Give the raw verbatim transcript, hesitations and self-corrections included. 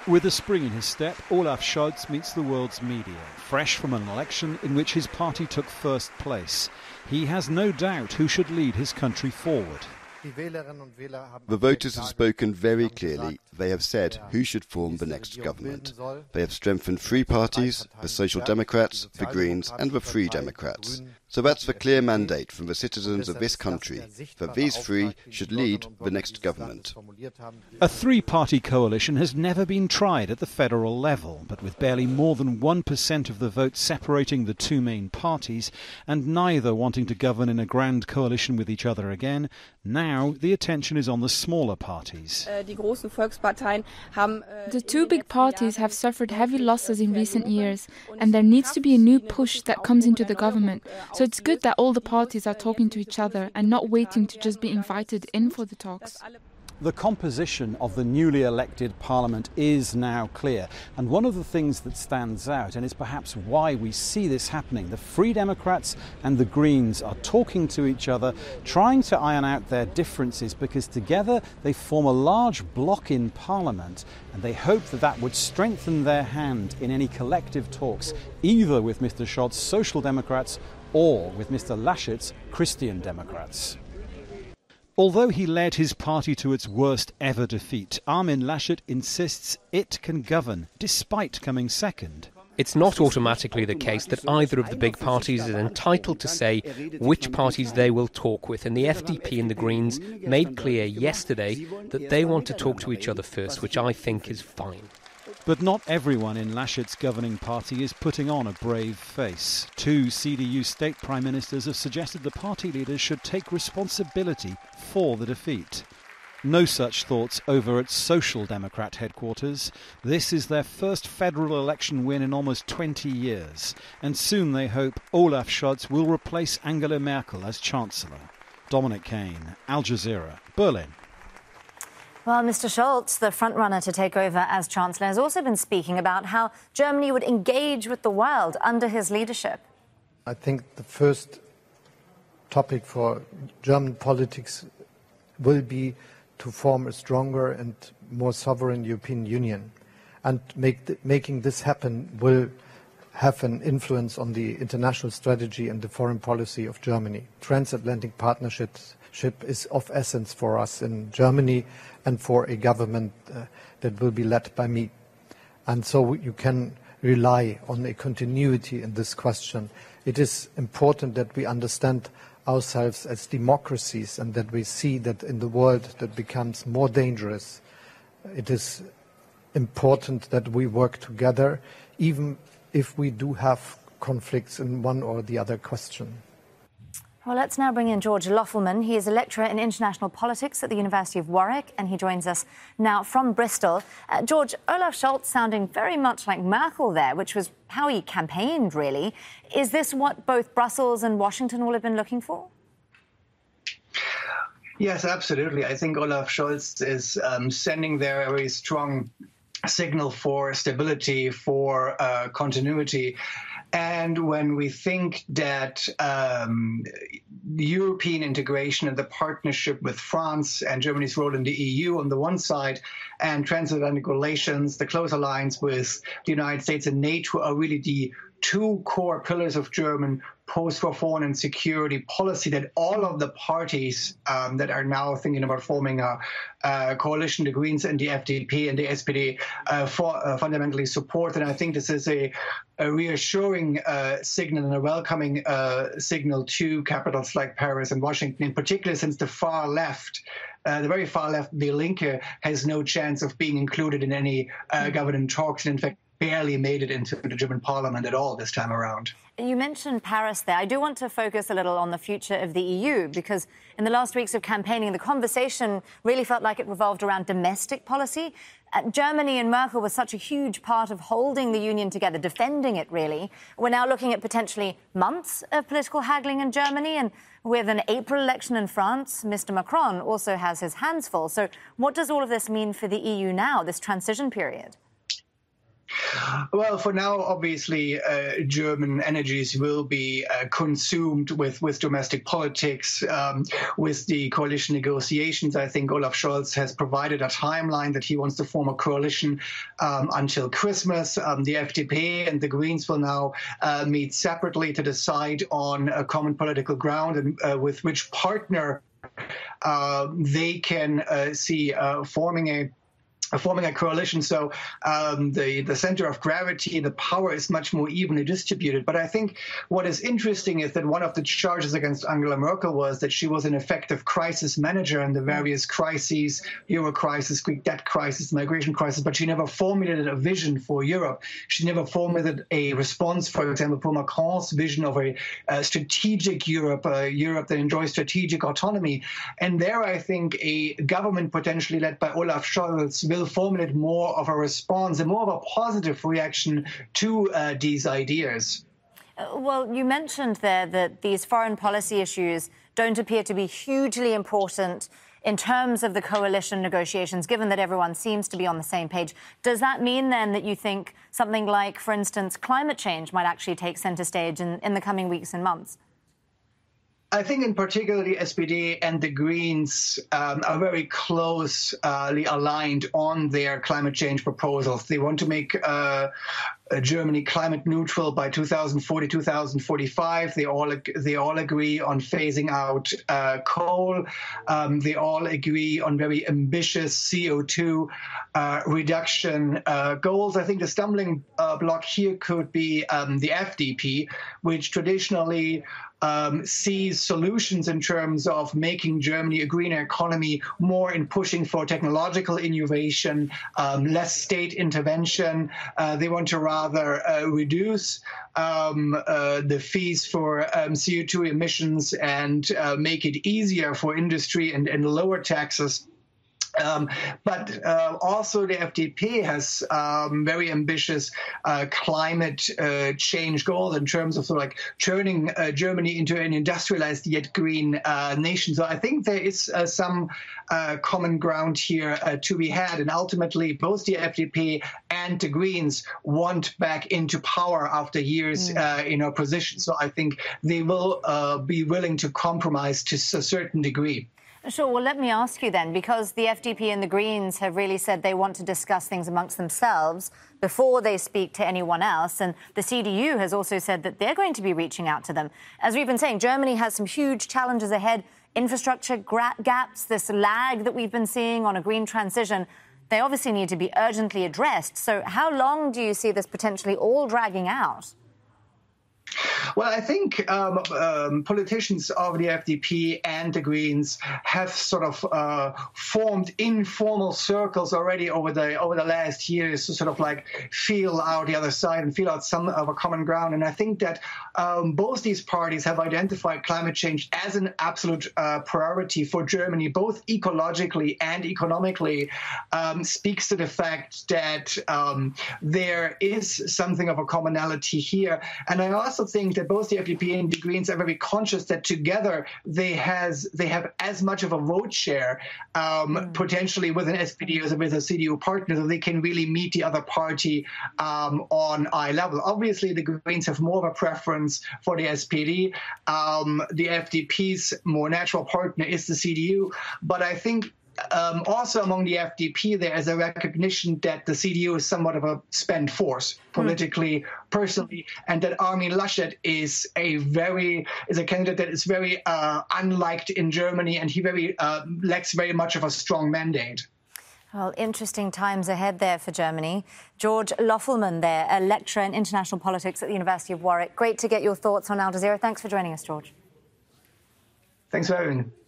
With a spring in his step, Olaf Scholz meets the world's media, fresh from an election in which his party took first place. He has no doubt who should lead his country forward. The voters have spoken very clearly. They have said who should form the next government. They have strengthened three parties, the Social Democrats, the Greens and the Free Democrats. So that's the clear mandate from the citizens of this country, that these three should lead the next government. A three-party coalition has never been tried at the federal level, but with barely more than one percent of the vote separating the two main parties, and neither wanting to govern in a grand coalition with each other again, now the attention is on the smaller parties. The two big parties have suffered heavy losses in recent years, and there needs to be a new push that comes into the government. So it's good that all the parties are talking to each other and not waiting to just be invited in for the talks. The composition of the newly elected parliament is now clear, and one of the things that stands out, and is perhaps why we see this happening, the Free Democrats and the Greens are talking to each other, trying to iron out their differences, because together they form a large bloc in parliament, and they hope that that would strengthen their hand in any collective talks, either with Mister Scholz's Social Democrats or with Mister Laschet's Christian Democrats. Although he led his party to its worst ever defeat, Armin Laschet insists it can govern, despite coming second. It's not automatically the case that either of the big parties is entitled to say which parties they will talk with, and the F D P and the Greens made clear yesterday that they want to talk to each other first, which I think is fine. But not everyone in Laschet's governing party is putting on a brave face. Two C D U state prime ministers have suggested the party leaders should take responsibility for the defeat. No such thoughts over at Social Democrat headquarters. This is their first federal election win in almost twenty years, and soon they hope Olaf Scholz will replace Angela Merkel as Chancellor. Dominic Kane, Al Jazeera, Berlin. Well, Mister Scholz, the frontrunner to take over as Chancellor, has also been speaking about how Germany would engage with the world under his leadership. I think the first topic for German politics will be to form a stronger and more sovereign European Union. And make the, making this happen will have an influence on the international strategy and the foreign policy of Germany. Transatlantic partnership is of essence for us in Germany and for a government uh, that will be led by me. And so you can rely on a continuity in this question. It is important that we understand ourselves as democracies and that we see that in the world that becomes more dangerous, it is important that we work together, even if we do have conflicts in one or the other question. Well, let's now bring in George Loffelman. He is a lecturer in international politics at the University of Warwick, and he joins us now from Bristol. Uh, George, Olaf Scholz sounding very much like Merkel there, which was how he campaigned, really. Is this what both Brussels and Washington will have been looking for? Yes, absolutely. I think Olaf Scholz is um, sending there a very strong signal for stability, for uh, continuity. And when we think that um, European integration and the partnership with France and Germany's role in the E U on the one side, and transatlantic relations, the close alliance with the United States and NATO are really the two core pillars of German post-war foreign and security policy that all of the parties um, that are now thinking about forming a, a coalition, the Greens and the F D P and the S P D, uh, for, uh, fundamentally support. And I think this is a, a reassuring uh, signal and a welcoming uh, signal to capitals like Paris and Washington, in particular since the far left, uh, the very far left, Die Linke, has no chance of being included in any uh, government talks, and in fact barely made it into the German parliament at all this time around. You mentioned Paris there. I do want to focus a little on the future of the E U, because in the last weeks of campaigning, the conversation really felt like it revolved around domestic policy. Uh, Germany and Merkel was such a huge part of holding the union together, defending it, really. We're now looking at potentially months of political haggling in Germany, and with an April election in France, Mister Macron also has his hands full. So what does all of this mean for the E U now, this transition period? Well, for now, obviously, uh, German energies will be uh, consumed with, with domestic politics, um, with the coalition negotiations. I think Olaf Scholz has provided a timeline that he wants to form a coalition um, until Christmas. Um, the F D P and the Greens will now uh, meet separately to decide on a common political ground and uh, with which partner uh, they can uh, see uh, forming a forming a coalition. So um, the, the center of gravity, the power is much more evenly distributed. But I think what is interesting is that one of the charges against Angela Merkel was that she was an effective crisis manager in the various crises, euro crisis, Greek debt crisis, migration crisis, but she never formulated a vision for Europe. She never formulated a response, for example, for Macron's vision of a, a strategic Europe, a Europe that enjoys strategic autonomy. And there, I think, a government potentially led by Olaf Scholz will formulate more of a response and more of a positive reaction to uh, these ideas. Uh, well, you mentioned there that these foreign policy issues don't appear to be hugely important in terms of the coalition negotiations, given that everyone seems to be on the same page. Does that mean then that you think something like, for instance, climate change might actually take centre stage in, in the coming weeks and months? I think in particular the S P D and the Greens um, are very closely aligned on their climate change proposals. They want to make uh, Germany climate neutral by two thousand forty, two thousand forty-five. They all they all agree on phasing out uh, coal. Um, they all agree on very ambitious C O two uh, reduction uh, goals. I think the stumbling uh, block here could be um, the F D P, which traditionally Um, sees solutions in terms of making Germany a greener economy, more in pushing for technological innovation, um, less state intervention. Uh, they want to rather uh, reduce um, uh, the fees for um, C O two emissions and uh, make it easier for industry and, and lower taxes. Um, but uh, also the F D P has um, very ambitious uh, climate uh, change goals in terms of sort of like turning uh, Germany into an industrialized yet green uh, nation. So I think there is uh, some uh, common ground here uh, to be had. And ultimately, both the F D P and the Greens want back into power after years mm. uh, in opposition. So I think they will uh, be willing to compromise to a certain degree. Sure. Well, let me ask you then, because the F D P and the Greens have really said they want to discuss things amongst themselves before they speak to anyone else. And the C D U has also said that they're going to be reaching out to them. As we've been saying, Germany has some huge challenges ahead, infrastructure gaps, this lag that we've been seeing on a green transition. They obviously need to be urgently addressed. So how long do you see this potentially all dragging out? Well, I think um, um, politicians of the F D P and the Greens have sort of uh, formed informal circles already over the over the last years to sort of like feel out the other side and feel out some of a common ground. And I think that um, both these parties have identified climate change as an absolute uh, priority for Germany, both ecologically and economically. Um, speaks to the fact that um, there is something of a commonality here. And I also think that both the F D P and the Greens are very conscious that together they has they have as much of a vote share um, mm. potentially with an S P D as with a C D U partner, so they can really meet the other party um, on eye level. Obviously, the Greens have more of a preference for the S P D. Um, the F D P's more natural partner is the C D U, but I think Um, also among the F D P, there is a recognition that the C D U is somewhat of a spent force politically, mm. personally, and that Armin Laschet is a very is a candidate that is very uh, unliked in Germany, and he very uh, lacks very much of a strong mandate. Well, interesting times ahead there for Germany. George Löffelmann there, a lecturer in international politics at the University of Warwick. Great to get your thoughts on Al Jazeera. Thanks for joining us, George. Thanks for having me.